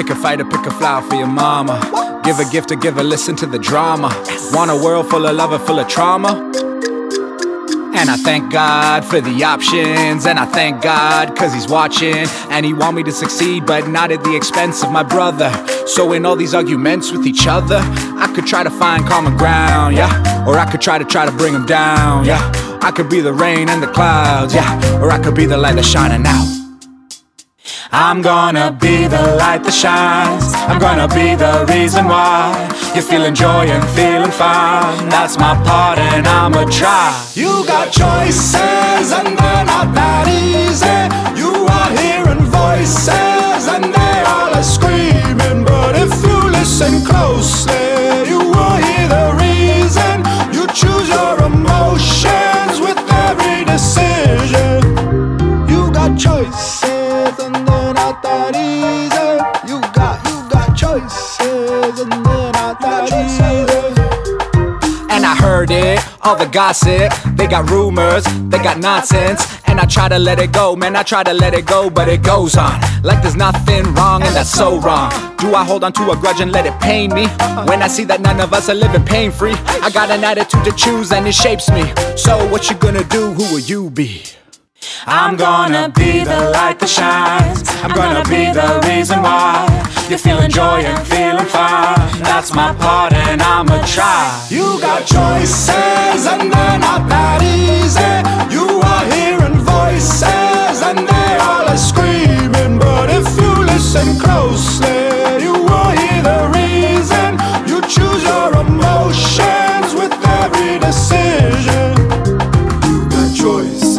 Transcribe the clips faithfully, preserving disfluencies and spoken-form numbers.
Pick a fight or pick a flower for your mama. Give a gift or give a listen to the drama. Want a world full of love or full of trauma? And I thank God for the options. And I thank God cause he's watching. And he want me to succeed, but not at the expense of my brother. So in all these arguments with each other, I could try to find common ground, yeah. Or I could try to try to bring him down, yeah. I could be the rain and the clouds, yeah. Or I could be the light that's shining out. I'm gonna be the light that shines. I'm gonna be the reason why you're feeling joy and feeling fine. That's my part and I'ma try. You got choices and they're not that easy. You are hearing voices and they all are screaming. But if you listen closely, you will hear the reason. You choose your emotions with every decision. You got choices and they're not that easy. You got, you got choices and they're not that easy. And I heard it, all the gossip. They got rumors, they got nonsense. And I try to let it go, man, I try to let it go. But it goes on, like there's nothing wrong. And that's so wrong. Do I hold on to a grudge and let it pain me? When I see that none of us are living pain-free, I got an attitude to choose and it shapes me. So what you gonna do, who will you be? I'm gonna be the light that shines. I'm gonna be the reason why you're feeling joy and feeling fine. That's my part and I'ma try. You got choices and they're not that easy. You are hearing voices and they all are screaming. But if you listen closely, you will hear the reason. You choose your emotions with every decision. You got choices.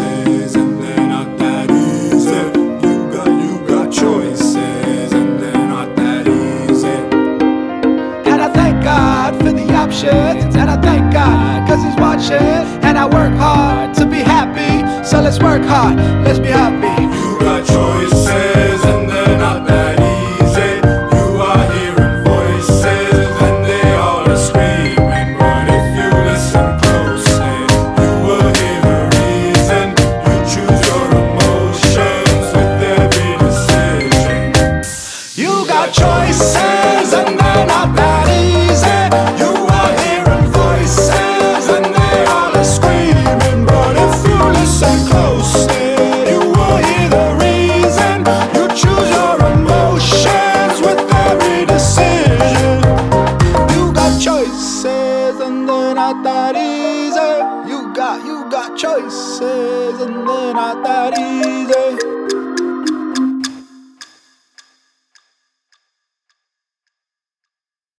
And I thank God cause he's watching. And I work hard to be happy. So let's work hard, let's be happy. You got choices and they're not that easy. You are hearing voices and they all are screaming. But if you listen closely, you will hear the reason. You choose your emotions with every decision. You got choices and they're not that easy. You You got, you got choices and they're not that easy.